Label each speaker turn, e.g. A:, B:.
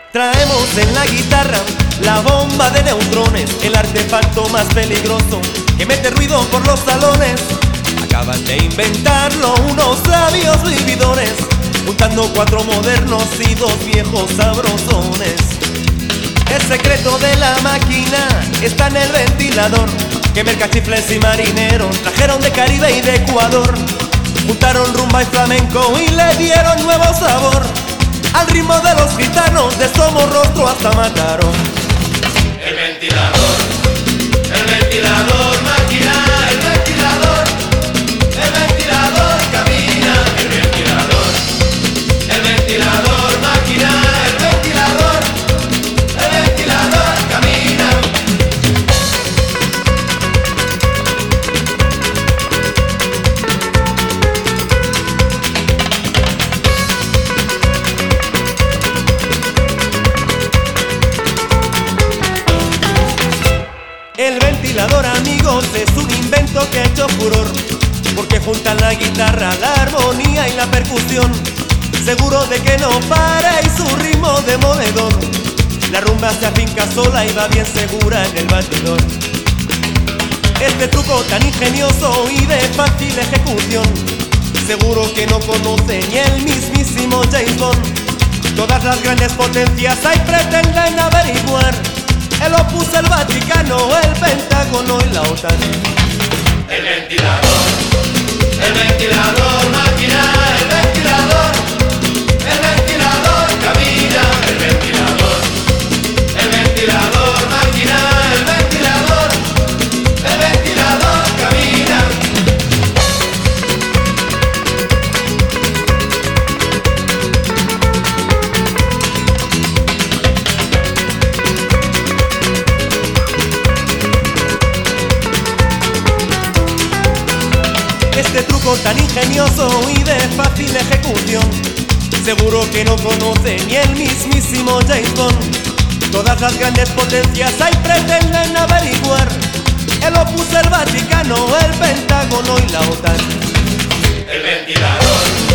A: Traemos en la guitarra la bomba de neutrones, el artefacto más peligroso que mete ruido por los salones. Acaban de inventarlo unos sabios vividores, juntando 4 modernos y 2 viejos sabrosones. El secreto de la máquina está en el ventilador, que mercachifles y marineros trajeron de Caribe y de Ecuador. Juntaron rumba y flamenco y le dieron nuevo sabor al ritmo de los gitanos, de Somorrostro hasta Mataró.
B: El ventilador, máquina, el ventilador camina. El ventilador, máquina, el ventilador camina.
A: El ventilador, amigos, es un invento que ha hecho furor, porque juntan la guitarra, la armonía y la percusión. Seguro de que no para y su ritmo demoledor. La rumba se afinca sola y va bien segura en el batidor. Este truco tan ingenioso y de fácil ejecución, seguro que no conoce ni el mismísimo James Bond. Todas las grandes potencias ahí pretenden averiguar el Opus, el Vaticano, el Pentágono y la OTAN.
B: El ventilador, máquina, el ventilador camina. El ventilador, máquina, el ventilador camina.
A: Este truco tan ingenioso y de fácil ejecución, seguro que no conoce ni el mismísimo James Bond. Todas las grandes potencias ahí pretenden averiguar el Opus, el Vaticano, el Pentágono y la OTAN.
B: El ventilador.